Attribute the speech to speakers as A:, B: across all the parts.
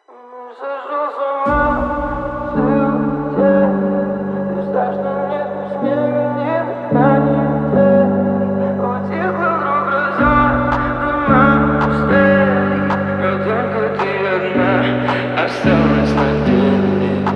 A: Сошел с ума, ты улетел. Ты знаешь, что нет ни снега, ни дождя, ни метели. Утихла вдруг гроза, дома пустели. Но только ты одна осталась на деле.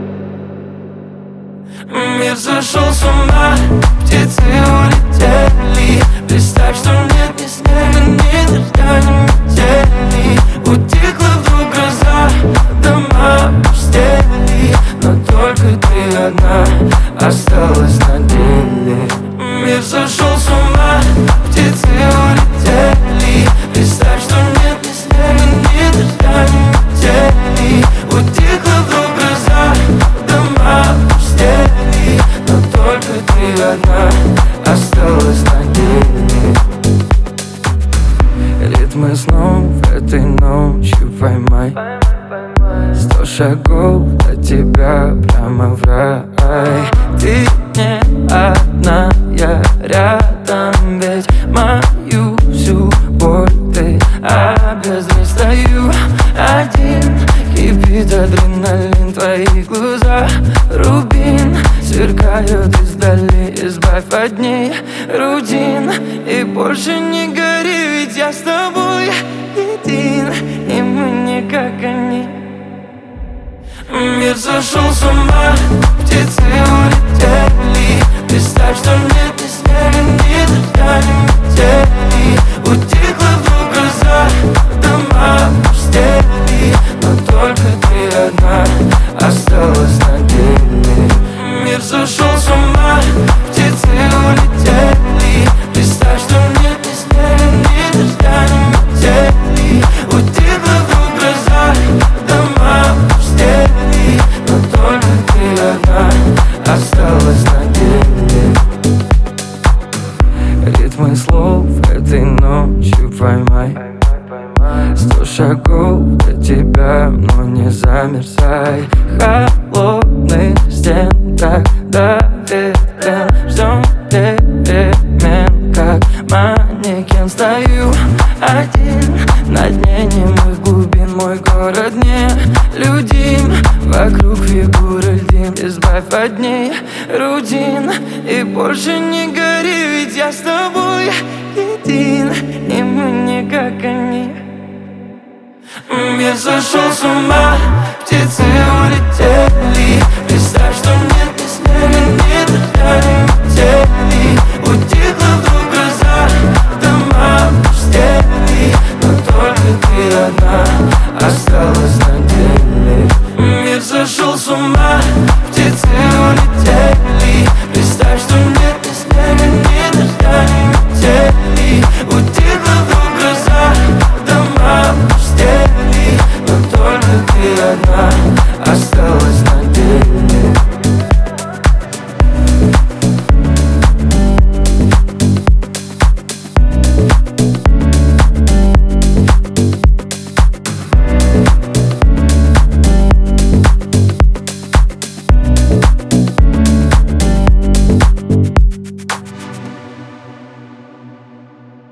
A: Мир сошел с ума, птицы улетели. Представь, что нет ни снега, ни дождя, ни метели. Утихла вдруг гроза, дома пустели. Но только ты одна осталась на деле. Мир сошел с ума, птицы улетели. Представь, что нет ни снега, ни дождя, ни метели. Утихла вдруг гроза, дома пустели. Но только ты одна осталась на деле. Ритмы снов этой ночью поймай. 100 шагов до тебя прямо в рай. Ты не одна, я рядом. Ведь мою всю боль ты обездрей. Стою один, кипит адреналин. Твои глаза рубин сверкают издали. Избавь от ней рутин и больше не гори. Ведь я с тобой един, и мы не как они. Мир сошел с ума, птицы улетели. Представь, что нет ни снега, ни дождя, ни метели. Утихла вдруг гроза, дома пустели. Но только ты одна осталась на деле. Мир сошел с ума, птицы улетели. Представь, что нет ни снега, ни дождя, ни метели. Утихла вдруг гроза, дома пустели. Но только ты одна осталась на деле. Ритмы слов этой ночью поймай. 100 шагов до тебя, но не замерзай. Холодных стен так доверен. Ждем перемен, как манекен. Стою один на дне немых глубин. Мой город не людим, вокруг фигуры льдин. Избавь от ней рутин и больше не гори. Ведь я с тобой един, и мы не как они. Мир сошел с ума, птицы улетели. Представь, что нет ни снега, ни дождя, ни метели. Утихла вдруг гроза, дома пустели. Но только ты одна